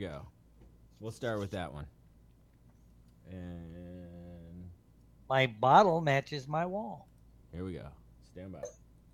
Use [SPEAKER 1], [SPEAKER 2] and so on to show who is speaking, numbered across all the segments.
[SPEAKER 1] go. We'll start with that one. And
[SPEAKER 2] My bottle matches my wall.
[SPEAKER 1] here we go. Stand by.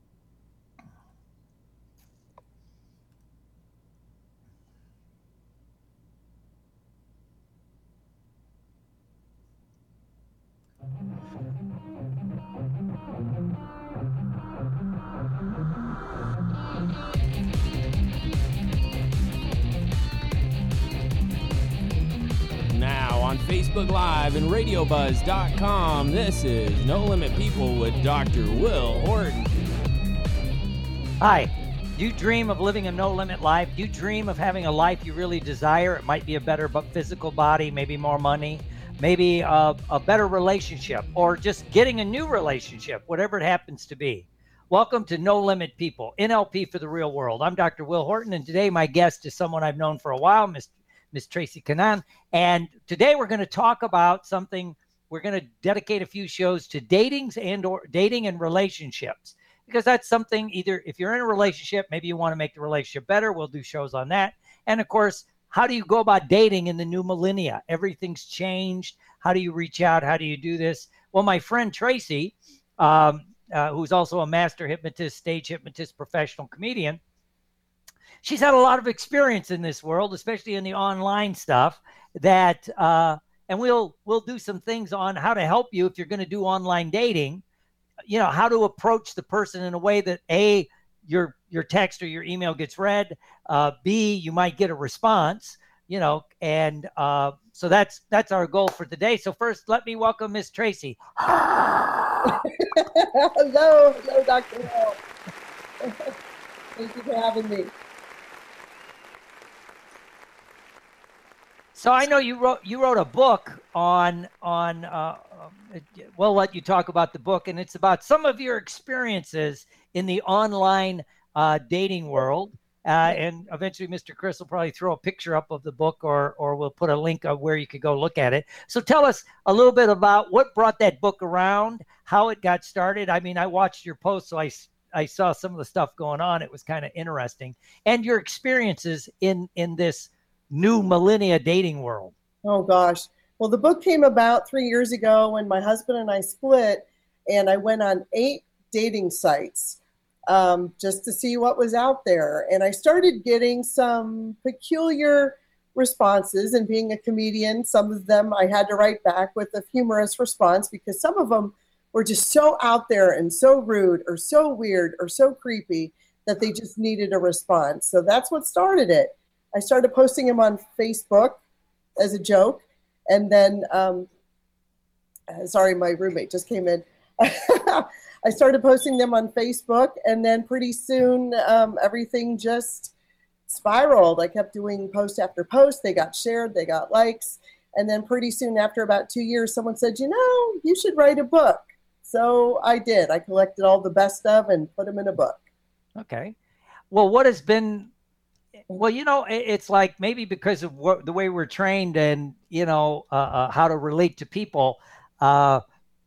[SPEAKER 1] Now on Facebook Live and RadioBuzz.com, this is No Limit People with Dr. Will Horton.
[SPEAKER 2] Hi. Do you dream of living a no-limit life? Do you dream of having a life you really desire? It might be a better physical body, maybe more money, maybe a better relationship, or just getting a new relationship, whatever it happens to be. Welcome to No Limit People, NLP for the real world. I'm Dr. Will Horton, and today my guest is someone I've known for a while, Miss Tracy Canaan. And today we're going to talk about something. We're going to dedicate a few shows to dating and relationships, because that's something, either if you're in a relationship, maybe you want to make the relationship better. We'll do shows on that. And of course, how do you go about dating in the new millennia? Everything's changed. How do you reach out? How do you do this? Well, my friend Tracy, who's also a master hypnotist, stage hypnotist, professional comedian, she's had a lot of experience in this world, especially in the online stuff. And we'll do some things on how to help you if you're going to do online dating. You know, how to approach the person in a way that A, your text or your email gets read, B, you might get a response. And so that's our goal for today. So first, let me welcome Miss Tracy.
[SPEAKER 3] Hello, Dr. Will. Thank you for having me.
[SPEAKER 2] So I know you wrote a book on we'll let you talk about the book, and it's about some of your experiences in the online dating world. And eventually Mr. Chris will probably throw a picture up of the book, or we'll put a link of where you could go look at it. So tell us a little bit about what brought that book around, how it got started. I mean, I watched your post, so I saw some of the stuff going on. It was kind of interesting. And your experiences in this new millennia dating world.
[SPEAKER 3] Oh, gosh. Well, the book came about 3 years ago when my husband and I split, and I went on 8 dating sites just to see what was out there. And I started getting some peculiar responses, and being a comedian, some of them I had to write back with a humorous response, because some of them were just so out there and so rude or so weird or so creepy that they just needed a response. So that's what started it. I started posting them on Facebook as a joke. And then, sorry, my roommate just came in. I started posting them on Facebook, and then pretty soon everything just spiraled. I kept doing post after post. They got shared, they got likes. And then pretty soon, after about 2 years, someone said, you should write a book. So I did. I collected all the best of and put them in a book.
[SPEAKER 2] Okay. Well, what has been... Well, it's like maybe because of the way we're trained and, how to relate to people. I'm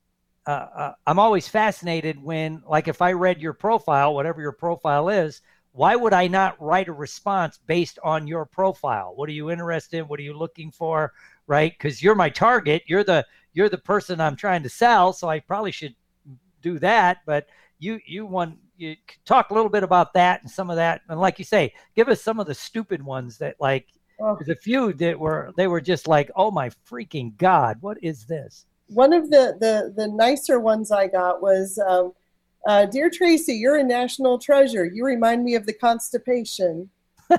[SPEAKER 2] always fascinated when, like, if I read your profile, whatever your profile is, why would I not write a response based on your profile? What are you interested in? What are you looking for? Right? Because you're my target. You're the person I'm trying to sell. So I probably should do that. But you talk a little bit about that and some of that. And like you say, give us some of the stupid ones that, like, there's a few that were just like, oh my freaking God, what is this?
[SPEAKER 3] One of the nicer ones I got was, Dear Tracy, you're a national treasure. You remind me of the constipation.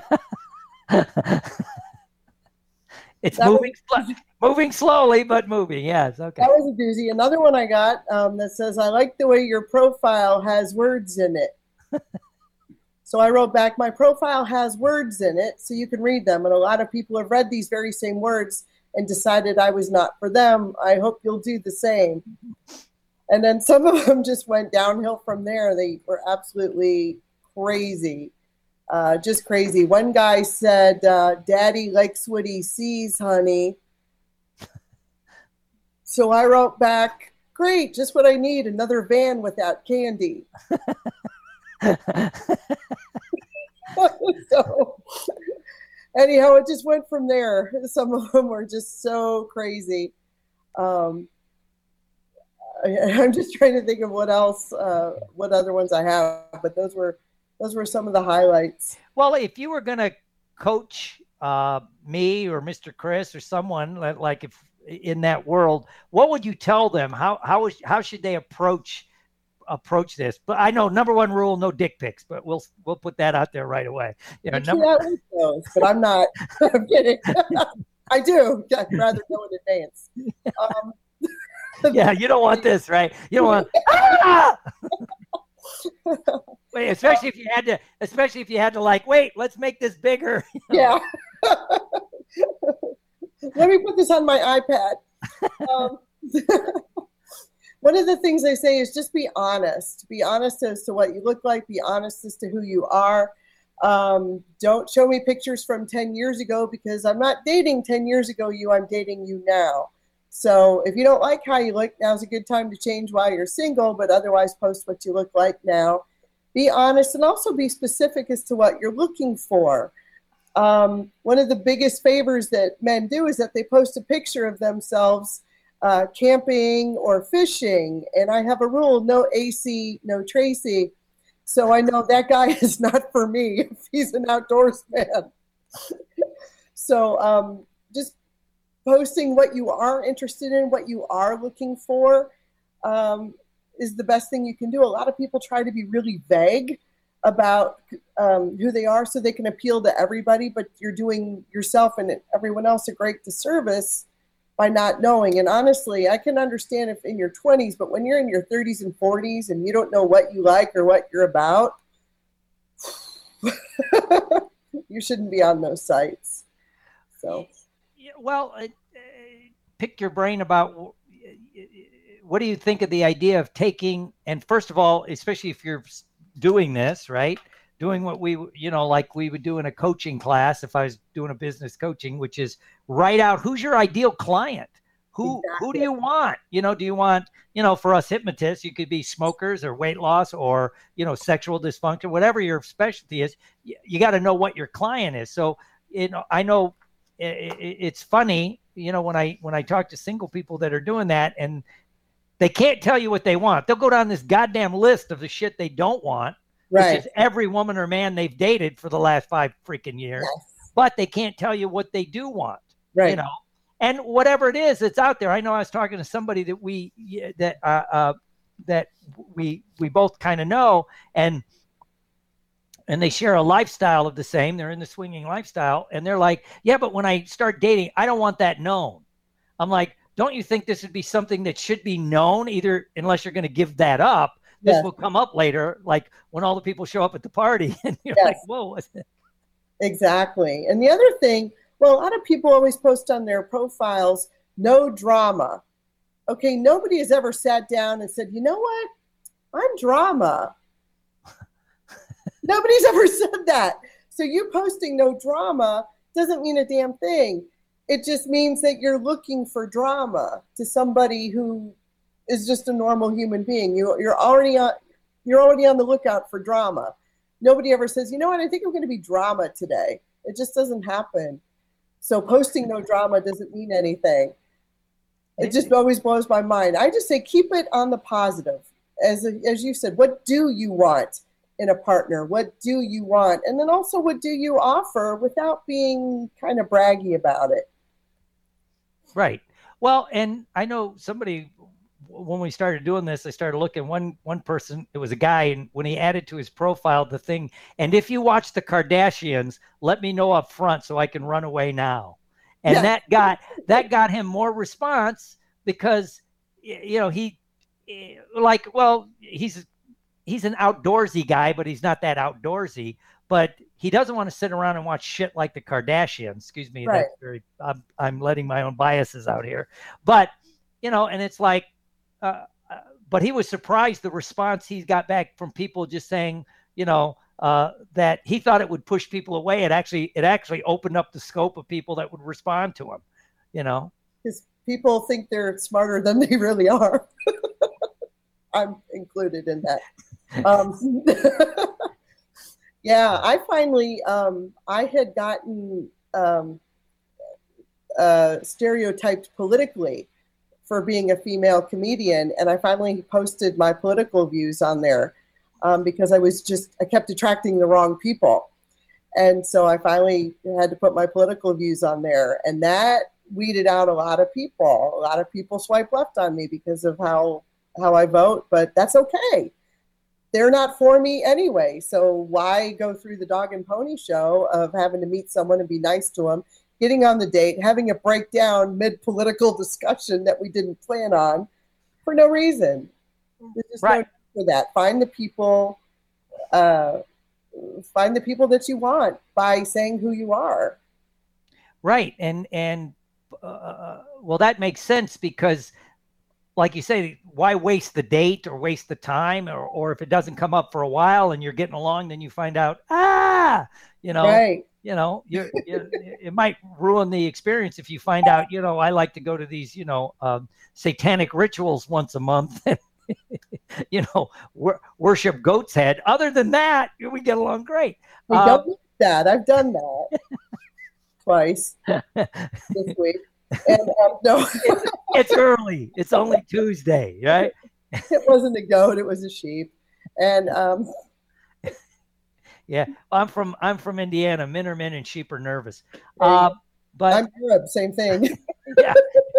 [SPEAKER 2] It's moving slowly, but moving. Yes. Okay.
[SPEAKER 3] That was a doozy. Another one I got that says, I like the way your profile has words in it. So I wrote back, my profile has words in it, so you can read them. And a lot of people have read these very same words and decided I was not for them. I hope you'll do the same. And then some of them just went downhill from there. They were absolutely crazy. Just crazy. One guy said, Daddy likes what he sees, honey. So I wrote back, great, just what I need, another van without candy. So anyhow, it just went from there. Some of them were just so crazy. I'm just trying to think of what else, what other ones I have, but those were some of the highlights.
[SPEAKER 2] Well, if you were going to coach me or Mr. Chris or someone like if in that world, what would you tell them? How should they approach this? But I know number one rule, no dick pics, but we'll put that out there right away.
[SPEAKER 3] You know, those, but I'm not. I'm kidding. I do. I'd rather know in advance.
[SPEAKER 2] Yeah, you don't want this, right? You don't want. Ah! Wait, especially if you had to like, wait, let's make this bigger.
[SPEAKER 3] Yeah. Let me put this on my iPad. One of the things I say is just be honest. Be honest as to what you look like. Be honest as to who you are. Don't show me pictures from 10 years ago because I'm not dating 10 years ago you. I'm dating you now. So if you don't like how you look, now's a good time to change while you're single, but otherwise post what you look like now. Be honest and also be specific as to what you're looking for. One of the biggest favors that men do is that they post a picture of themselves camping or fishing. And I have a rule, no AC, no Tracy. So I know that guy is not for me if he's an outdoors man. So just posting what you are interested in, what you are looking for is the best thing you can do. A lot of people try to be really vague about who they are so they can appeal to everybody, but you're doing yourself and everyone else a great disservice by not knowing. And honestly, I can understand if in your 20s, but when you're in your 30s and 40s and you don't know what you like or what you're about, you shouldn't be on those sites. So,
[SPEAKER 2] well, pick your brain about what do you think of the idea of taking, and first of all, especially if you're doing this, right? Doing what we, like we would do in a coaching class if I was doing a business coaching, which is write out who's your ideal client. Who do you want? Do you want, for us hypnotists, you could be smokers or weight loss or, sexual dysfunction, whatever your specialty is, you got to know what your client is. So, I know it's funny, when I talk to single people that are doing that and they can't tell you what they want. They'll go down this goddamn list of the shit they don't want. Right. Which is every woman or man they've dated for the last 5 freaking years, yes. But they can't tell you what they do want, right? And whatever it is, it's out there. I know I was talking to somebody that we both kind of know, and they share a lifestyle of the same. They're in the swinging lifestyle, and they're like, yeah, but when I start dating, I don't want that known. I'm like, don't you think this would be something that should be known? Either unless you're going to give that up. This will come up later, like when all the people show up at the party and you're like, whoa.
[SPEAKER 3] Exactly. And the other thing, well, a lot of people always post on their profiles, no drama. Okay, nobody has ever sat down and said, you know what? I'm drama. Nobody's ever said that. So you posting no drama doesn't mean a damn thing. It just means that you're looking for drama to somebody who is just a normal human being. You're already on the lookout for drama. Nobody ever says, you know what, I think I'm going to be drama today. It just doesn't happen. So posting no drama doesn't mean anything. It just always blows my mind. I just say keep it on the positive. As you said, what do you want in a partner? What do you want? And then also what do you offer without being kind of braggy about it?
[SPEAKER 2] Right. Well, and I know somebody, when we started doing this, I started looking one person, it was a guy, and when he added to his profile the thing, and if you watch the Kardashians, let me know up front so I can run away now. And that got him more response because, he's an outdoorsy guy, but he's not that outdoorsy. But he doesn't want to sit around and watch shit like the Kardashians. Excuse me. Right. That's very, I'm letting my own biases out here. But, and it's like, but he was surprised the response he got back from people just saying, that he thought it would push people away. It actually opened up the scope of people that would respond to him,
[SPEAKER 3] Because people think they're smarter than they really are. I'm included in that. Yeah, I finally, I had gotten um, stereotyped politically for being a female comedian. And I finally posted my political views on there because I kept attracting the wrong people. And so I finally had to put my political views on there. And that weeded out a lot of people. A lot of people swipe left on me because of how I vote, but that's okay. They're not for me anyway. So why go through the dog and pony show of having to meet someone and be nice to them, getting on the date, having a breakdown mid-political discussion that we didn't plan on for no reason. There's just no need for that. Find the people that you want by saying who you are.
[SPEAKER 2] Right. And well, that makes sense because, like you say, why waste the date or waste the time? Or if it doesn't come up for a while and you're getting along, then you find out, right. It might ruin the experience if you find out, I like to go to these, satanic rituals once a month and, worship goat's head. Other than that, we get along great.
[SPEAKER 3] We don't do that. I've done that twice this week. And no,
[SPEAKER 2] it's early. It's only Tuesday, right?
[SPEAKER 3] It wasn't a goat. It was a sheep. And
[SPEAKER 2] yeah, I'm from Indiana. Men are men and sheep are nervous.
[SPEAKER 3] But I'm Arab, same thing.
[SPEAKER 2] Yeah.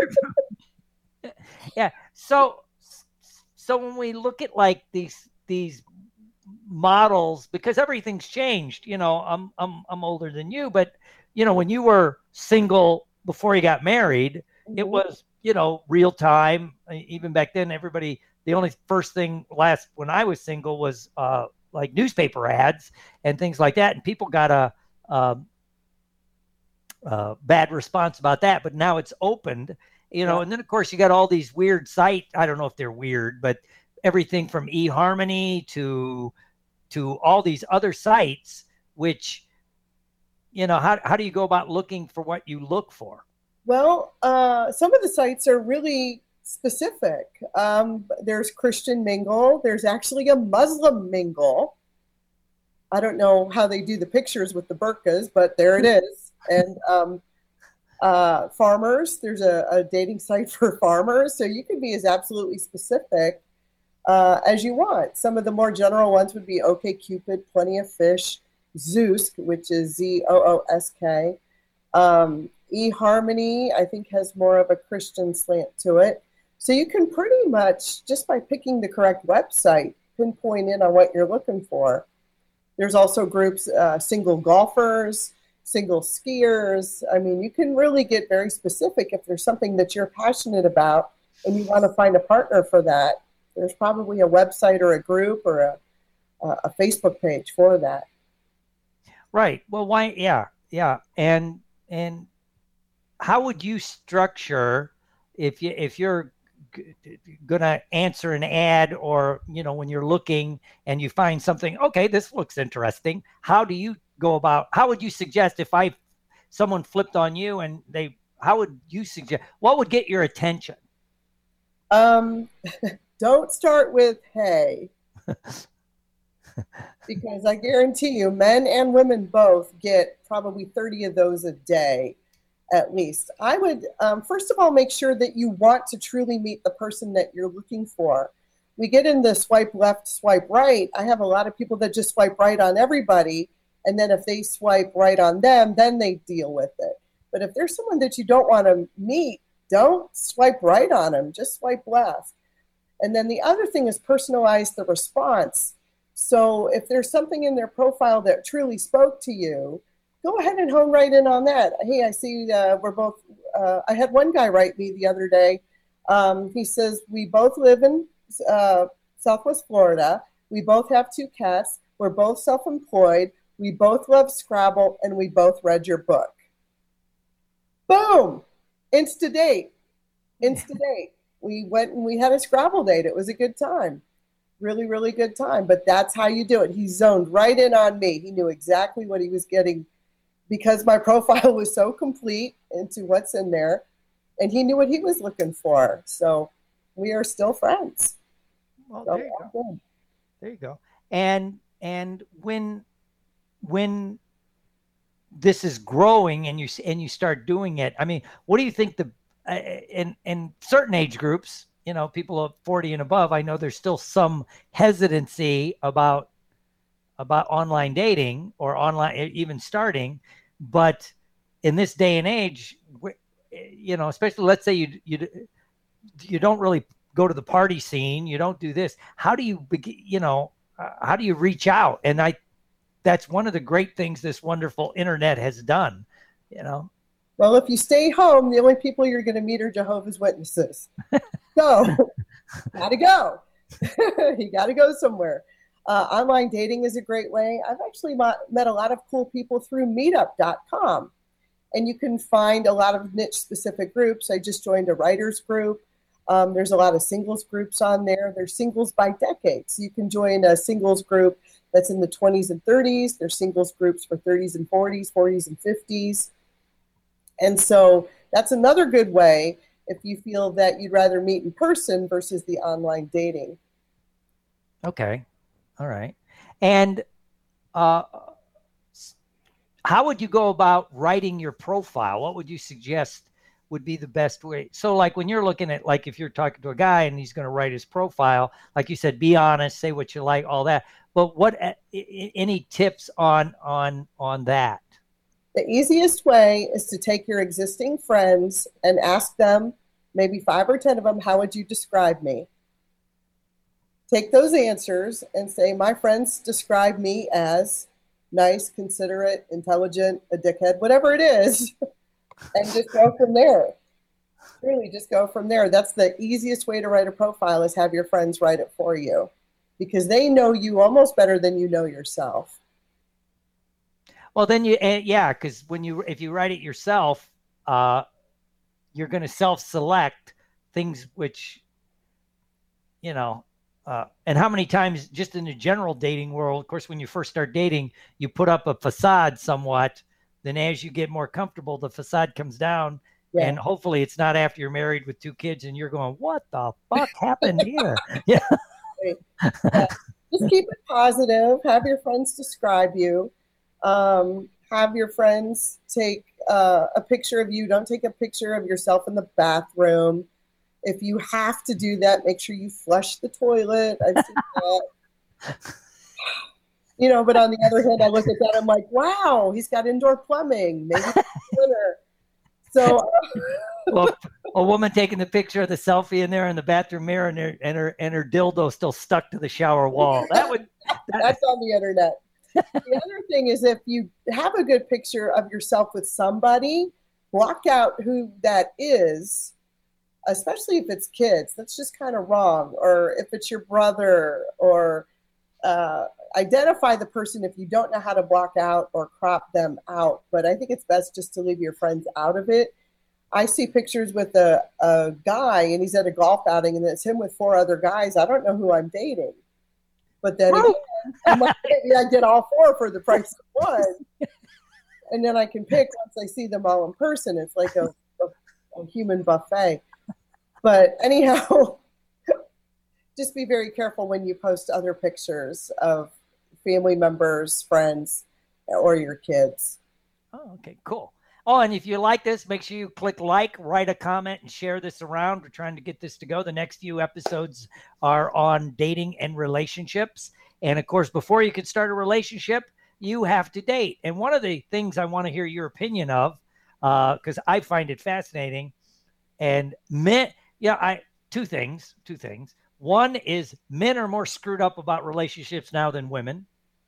[SPEAKER 2] Yeah. So when we look at like these models, because everything's changed, I'm older than you, but when you were single before you got married, mm-hmm. It was, real time. Even back then, the only first thing when I was single was like newspaper ads and things like that. And people got a bad response about that, but now it's opened, yeah. And then of course you got all these weird sites. I don't know if they're weird, but everything from eHarmony to all these other sites, which, how do you go about looking for what you look for?
[SPEAKER 3] Well, some of the sites are really specific. There's Christian Mingle. There's actually a Muslim Mingle. I don't know how they do the pictures with the burqas, but there it is. And farmers, there's a dating site for farmers. So you can be as absolutely specific as you want. Some of the more general ones would be OkCupid, Plenty of Fish, Zoosk, which is Zoosk. eHarmony, I think, has more of a Christian slant to it. So you can pretty much, just by picking the correct website, pinpoint in on what you're looking for. There's also groups, single golfers, single skiers. I mean, you can really get very specific if there's something that you're passionate about and you want to find a partner for that. There's probably a website or a group or a Facebook page for that.
[SPEAKER 2] Right. Well, why? Yeah. And how would you structure if you're going to answer an ad, or when you're looking and you find something, okay, this looks interesting. How would you suggest if someone flipped on you and how would you suggest, what would get your attention?
[SPEAKER 3] Don't start with hey. Because I guarantee you, men and women both get probably 30 of those a day, at least. I would, first of all, make sure that you want to truly meet the person that you're looking for. We get into swipe left, swipe right. I have a lot of people that just swipe right on everybody, and then if they swipe right on them, then they deal with it. But if there's someone that you don't want to meet, don't swipe right on them, just swipe left. And then the other thing is personalize the response. So if there's something in their profile that truly spoke to you, go ahead and hone right in on that. Hey, I see we're both, I had one guy write me the other day. He says, we both live in Southwest Florida. We both have 2 cats. We're both self-employed. We both love Scrabble, and we both read your book. Boom! Insta-date. We went and we had a Scrabble date. It was a good time. Really, really good time. But that's how you do it. He zoned right in on me. He knew exactly what he was getting because my profile was so complete into what's in there. And he knew what he was looking for. So we are still friends.
[SPEAKER 2] Well, there you go. There you go. And when this is growing and you start doing it, I mean, what do you think in certain age groups, people of 40 and above, I know there's still some hesitancy about online dating or online even starting, but in this day and age, especially let's say you don't really go to the party scene, you don't do this. How do you how do you reach out? And that's one of the great things this wonderful internet has done,
[SPEAKER 3] Well, if you stay home, the only people you're going to meet are Jehovah's Witnesses. So, gotta go. You got to go somewhere. Online dating is a great way. I've actually met a lot of cool people through meetup.com. And you can find a lot of niche-specific groups. I just joined a writers group. There's a lot of singles groups on there. There's singles by decades. You can join a singles group that's in the 20s and 30s. There's singles groups for 30s and 40s, 40s and 50s. And so that's another good way if you feel that you'd rather meet in person versus the online dating.
[SPEAKER 2] Okay. All right. And how would you go about writing your profile? What would you suggest would be the best way? So like when you're looking at, like if you're talking to a guy and he's going to write his profile, like you said, be honest, say what you like, all that. But what any tips on that?
[SPEAKER 3] The easiest way is to take your existing friends and ask them, maybe 5 or 10 of them, how would you describe me? Take those answers and say, my friends describe me as nice, considerate, intelligent, a dickhead, whatever it is, and just go from there. Really, just go from there. That's the easiest way to write a profile, is have your friends write it for you, because they know you almost better than you know yourself.
[SPEAKER 2] Well, then because if you write it yourself, you're going to self-select things which, and how many times just in the general dating world, of course, when you first start dating, you put up a facade somewhat. Then as you get more comfortable, the facade comes down. Yeah. And hopefully it's not after you're married with 2 kids and you're going, what the fuck happened here? Yeah.
[SPEAKER 3] Just keep it positive. Have your friends describe you. Have your friends take a picture of you. Don't take a picture of yourself in the bathroom. If you have to do that, make sure you flush the toilet. I've seen that. But on the other hand, I look at that, I'm like, wow, he's got indoor plumbing. Maybe winter. So,
[SPEAKER 2] well, a woman taking the picture of the selfie in there in the bathroom mirror, and her dildo still stuck to the shower wall.
[SPEAKER 3] That's on the internet. The other thing is, if you have a good picture of yourself with somebody, block out who that is, especially if it's kids. That's just kind of wrong. Or if it's your brother, or identify the person if you don't know how to block out or crop them out. But I think it's best just to leave your friends out of it. I see pictures with a guy, and he's at a golf outing, and it's him with 4 other guys. I don't know who I'm dating. But then again, maybe I get all 4 for the price of one. And then I can pick once I see them all in person. It's like a human buffet. But anyhow, just be very careful when you post other pictures of family members, friends, or your kids.
[SPEAKER 2] Oh, okay, cool. Oh, and if you like this, make sure you click like, write a comment, and share this around. We're trying to get this to go. The next few episodes are on dating and relationships. And, of course, before you can start a relationship, you have to date. And one of the things I want to hear your opinion of, because I find it fascinating, and two things. One is men are more screwed up about relationships now than women.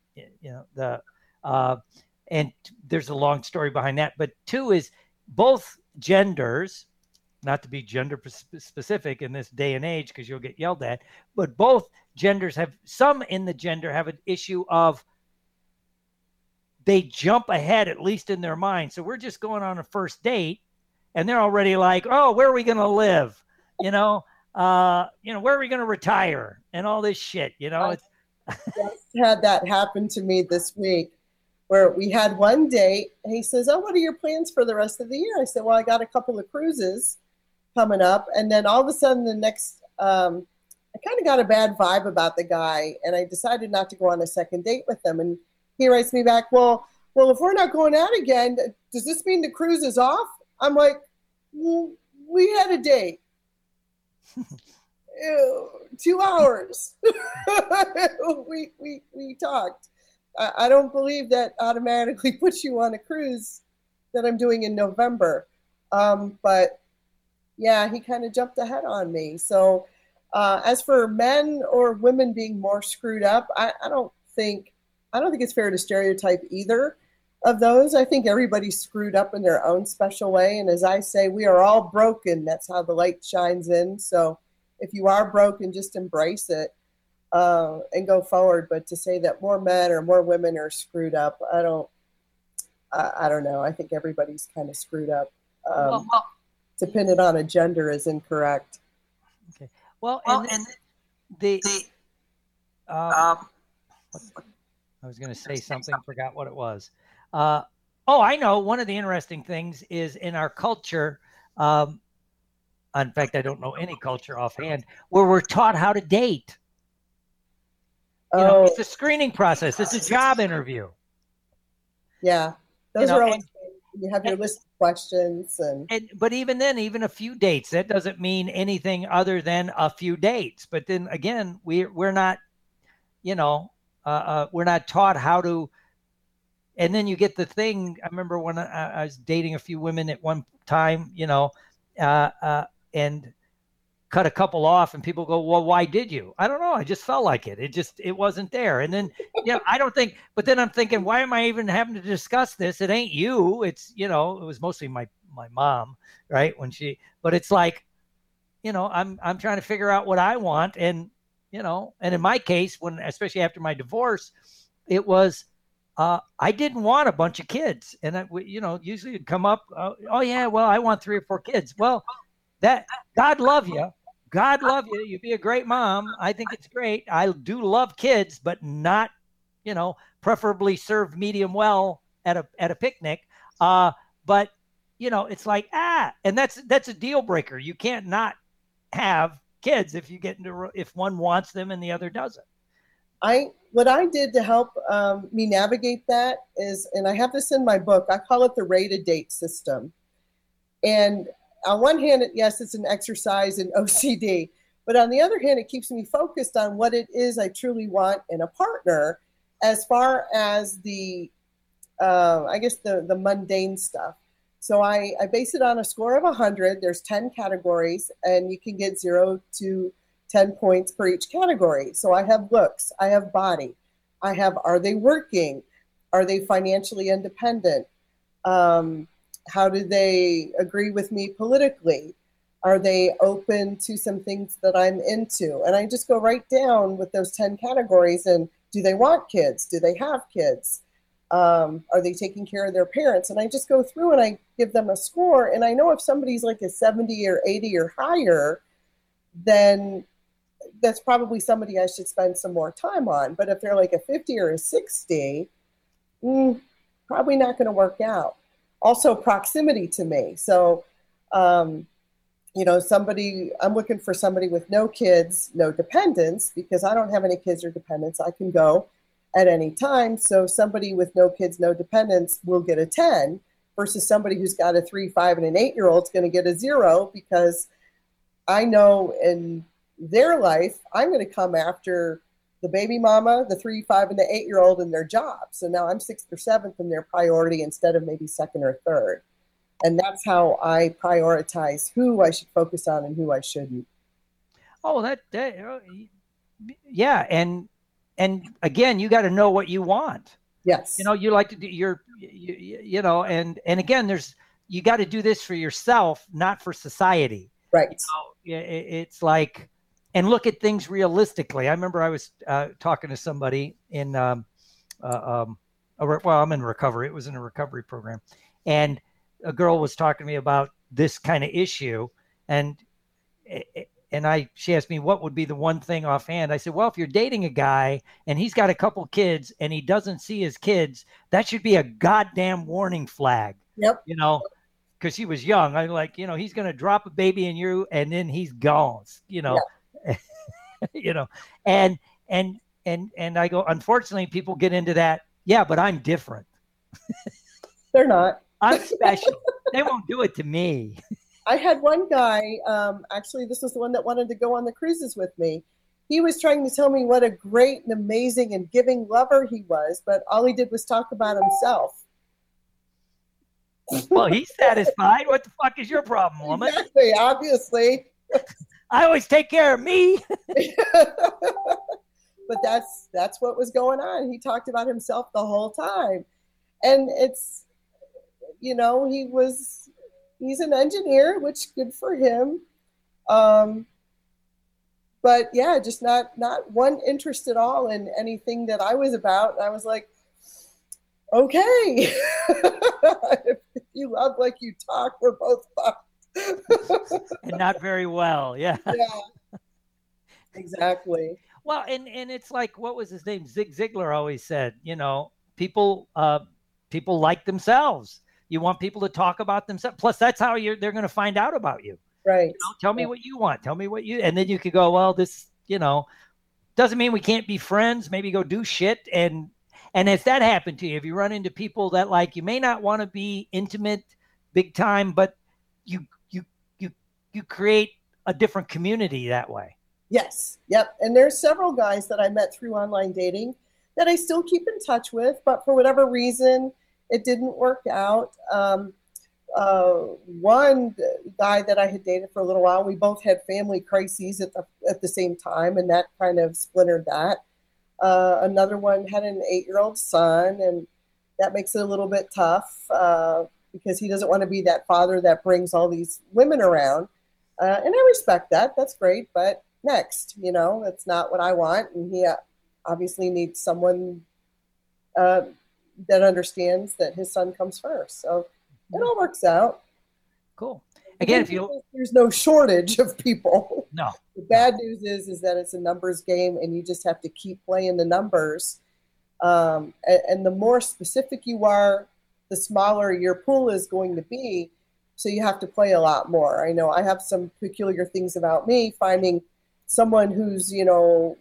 [SPEAKER 2] And there's a long story behind that. But 2 is both genders, not to be gender specific in this day and age because you'll get yelled at, but both genders have an issue of they jump ahead, at least in their mind. So we're just going on a first date and they're already like, oh, where are we going to live? Where are we going to retire and all this shit, I
[SPEAKER 3] just had that happen to me this week, where we had one date, and he says, oh, what are your plans for the rest of the year? I said, well, I got a couple of cruises coming up. And then all of a sudden the next, I kind of got a bad vibe about the guy, and I decided not to go on a second date with him. And he writes me back, well, well, if we're not going out again, does this mean the cruise is off? I'm like, well, we had a date. 2 hours. we talked. I don't believe that automatically puts you on a cruise that I'm doing in November. But yeah, he kind of jumped ahead on me. So as for men or women being more screwed up, I don't think it's fair to stereotype either of those. I think everybody's screwed up in their own special way. And as I say, we are all broken. That's how the light shines in. So if you are broken, just embrace it and go forward. But to say that more men or more women are screwed up, I don't know. I think everybody's kind of screwed up. To pin it on a gender is incorrect.
[SPEAKER 2] Okay. Well, and I was going to say something, forgot what it was. I know. One of the interesting things is in our culture, in fact, I don't know any culture offhand, where we're taught how to date. It's a screening process. It's a job interview.
[SPEAKER 3] Yeah. Those are always, you have your list of questions.
[SPEAKER 2] But even then, even a few dates, that doesn't mean anything other than a few dates. But then again, we're not, we're not taught how to. And then you get the thing. I remember when I was dating a few women at one time, and cut a couple off, and people go, "Well, why did you?" I don't know. I just felt like it. It wasn't there. And then, I don't think. But then I'm thinking, why am I even having to discuss this? It ain't you. It's it was mostly my mom, right? But it's like, I'm trying to figure out what I want, and and in my case, especially after my divorce, it was. I didn't want a bunch of kids, and usually it'd come up. Oh yeah, well, I want 3 or 4 kids. Well, that God love you. God love you. You'd be a great mom. I think it's great. I do love kids, but not, preferably served medium well at a picnic. But it's like, and that's a deal breaker. You can't not have kids if one wants them and the other doesn't.
[SPEAKER 3] What I did to help me navigate that is, and I have this in my book, I call it the rated date system. And on one hand, yes, it's an exercise in OCD, but on the other hand, it keeps me focused on what it is I truly want in a partner, as far as the mundane stuff. So I base it on a score of 100. There's 10 categories, and you can get 0 to 10 points per each category. So I have looks, I have body, I have, are they working? Are they financially independent? How do they agree with me politically? Are they open to some things that I'm into? And I just go right down with those 10 categories. And do they want kids? Do they have kids? Are they taking care of their parents? And I just go through and I give them a score. And I know if somebody's like a 70 or 80 or higher, then that's probably somebody I should spend some more time on. But if they're like a 50 or a 60, probably not going to work out. Also, proximity to me. So, I'm looking for somebody with no kids, no dependents, because I don't have any kids or dependents. I can go at any time. So somebody with no kids, no dependents will get a 10 versus somebody who's got a 3, 5, and an 8-year-old is going to get a 0, because I know in their life, I'm going to come after the baby mama, the 3, 5, and the 8-year-old in their job. So now I'm 6th or 7th in their priority instead of maybe 2nd or 3rd. And that's how I prioritize who I should focus on and who I shouldn't.
[SPEAKER 2] Oh, yeah. And again, you got to know what you want.
[SPEAKER 3] Yes.
[SPEAKER 2] You like to do and again, you got to do this for yourself, not for society.
[SPEAKER 3] Right.
[SPEAKER 2] It's like, and look at things realistically. I remember I was talking to somebody in, I'm in recovery. It was in a recovery program. And a girl was talking to me about this kind of issue. And she asked me, what would be the one thing offhand? I said, well, if you're dating a guy and he's got a couple kids and he doesn't see his kids, that should be a goddamn warning flag.
[SPEAKER 3] Yep.
[SPEAKER 2] Because she was young. I'm like, he's going to drop a baby in you and then he's gone, Yeah. And I go, unfortunately, people get into that. Yeah, but I'm different.
[SPEAKER 3] They're not.
[SPEAKER 2] I'm special. They won't do it to me.
[SPEAKER 3] I had one guy, actually, this was the one that wanted to go on the cruises with me. He was trying to tell me what a great and amazing and giving lover he was, but all he did was talk about himself.
[SPEAKER 2] Well, he's satisfied. What the fuck is your problem, woman?
[SPEAKER 3] Exactly, obviously.
[SPEAKER 2] I always take care of me.
[SPEAKER 3] But that's what was going on. He talked about himself the whole time. And it's, you know, he's an engineer, which good for him. But yeah, just not one interest at all in anything that I was about. And I was like, okay, if you love like you talk, we're both fucked.
[SPEAKER 2] And not very well. Yeah.
[SPEAKER 3] Yeah, exactly.
[SPEAKER 2] Well, and it's like, what was his name? Zig Ziglar always said, you know, people like themselves. You want people to talk about themselves. Plus, that's how they're going to find out about you.
[SPEAKER 3] Right.
[SPEAKER 2] You know, tell me what you want. Tell me what you, and then you could go, well, this, you know, doesn't mean we can't be friends. Maybe go do shit. And if that happened to you, if you run into people that like, you may not want to be intimate big time, but you create a different community that way.
[SPEAKER 3] Yes. Yep. And there's several guys that I met through online dating that I still keep in touch with, but for whatever reason, it didn't work out. One guy that I had dated for a little while, we both had family crises at the same time, and that kind of splintered that. Another one had an 8-year-old son, and that makes it a little bit tough because he doesn't want to be that father that brings all these women around. And I respect that. That's great. But next, you know, that's not what I want. And he obviously needs someone that understands that his son comes first. So it all works out.
[SPEAKER 2] Cool. Again,
[SPEAKER 3] there's no shortage of people.
[SPEAKER 2] No.
[SPEAKER 3] The bad news is that it's a numbers game, and you just have to keep playing the numbers. And the more specific you are, the smaller your pool is going to be. So you have to play a lot more. I know I have some peculiar things about me. Finding someone who's, you know,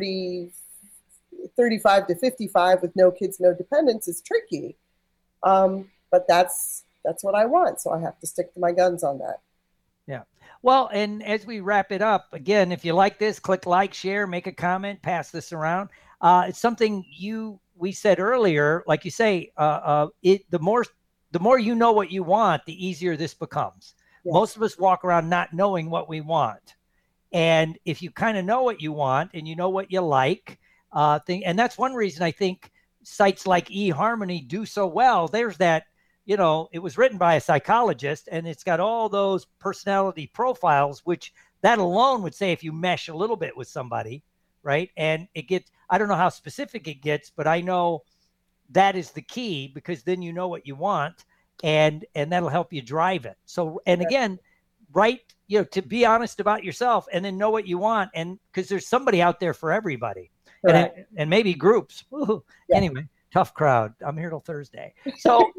[SPEAKER 3] 35 to 55 with no kids, no dependents is tricky. But that's what I want. So I have to stick to my guns on that.
[SPEAKER 2] Yeah. Well, and as we wrap it up, again, if you like this, click like, share, make a comment, pass this around. It's something we said earlier, like you say, the more you know what you want, the easier this becomes. Yes. Most of us walk around not knowing what we want. And if you kind of know what you want and you know what you like, and that's one reason I think sites like eHarmony do so well. There's that, you know, it was written by a psychologist, and it's got all those personality profiles, which that alone would say if you mesh a little bit with somebody, right? And it gets, I don't know how specific it gets, but I know that is the key, because then you know what you want, and that'll help you drive it. So, and again, right, you know, to be honest about yourself and then know what you want, and because there's somebody out there for everybody. And maybe groups. Yeah. Anyway, tough crowd. I'm here till Thursday. So,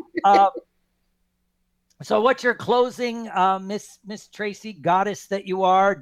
[SPEAKER 2] so what's your closing, Miss Tracy, goddess that you are,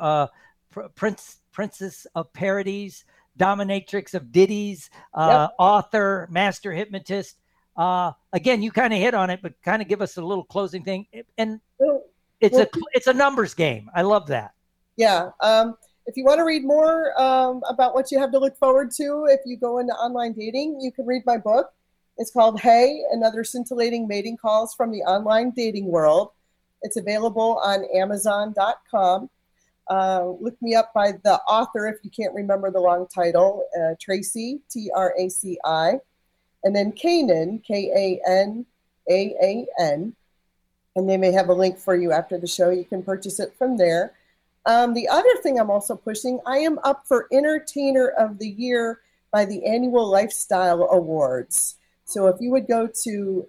[SPEAKER 2] princess of parodies, dominatrix of ditties, author, master hypnotist. Again, you kind of hit on it, but kind of give us a little closing thing. And it's a numbers game. I love that.
[SPEAKER 3] Yeah. If you want to read more about what you have to look forward to if you go into online dating, you can read my book. It's called Hey, Another Scintillating Mating Calls from the Online Dating World. It's available on Amazon.com. Look me up by the author if you can't remember the long title, Tracy, Traci, and then Kanaan, Kanaan. And they may have a link for you after the show. You can purchase it from there. The other thing I'm also pushing, I am up for Entertainer of the Year by the Annual Lifestyle Awards. So if you would go to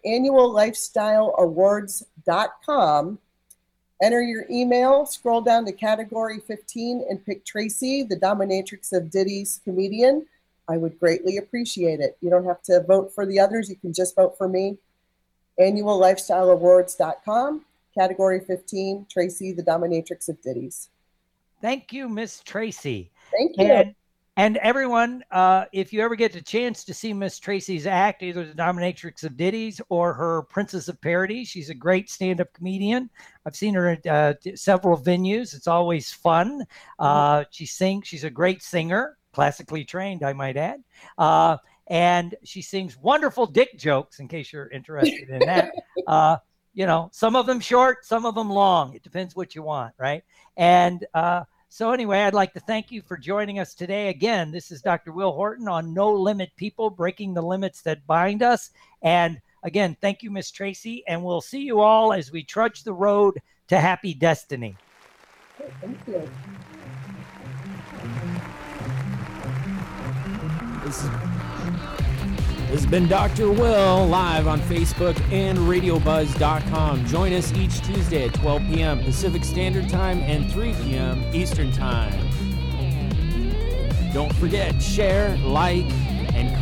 [SPEAKER 3] annuallifestyleawards.com, enter your email, scroll down to category 15, and pick Tracy, the dominatrix of ditties comedian, I would greatly appreciate it. You don't have to vote for the others. You can just vote for me. Annuallifestyleawards.com, category 15, Tracy, the dominatrix of ditties.
[SPEAKER 2] Thank you, Miss Tracy.
[SPEAKER 3] Thank you.
[SPEAKER 2] And And everyone, if you ever get the chance to see Miss Tracy's act, either the Dominatrix of Ditties or her Princess of Parody, she's a great stand-up comedian. I've seen her at several venues. It's always fun. She sings. She's a great singer, classically trained, I might add. And she sings wonderful dick jokes, in case you're interested in that. Some of them short, some of them long. It depends what you want, right? And so anyway, I'd like to thank you for joining us today. Again, this is Dr. Will Horton on No Limit People, breaking the limits that bind us. And again, thank you, Miss Tracy. And we'll see you all as we trudge the road to happy destiny.
[SPEAKER 3] Thank you.
[SPEAKER 1] This has been Dr. Will live on Facebook and RadioBuzz.com. Join us each Tuesday at 12 p.m. Pacific Standard Time and 3 p.m. Eastern Time. Don't forget, share, like, and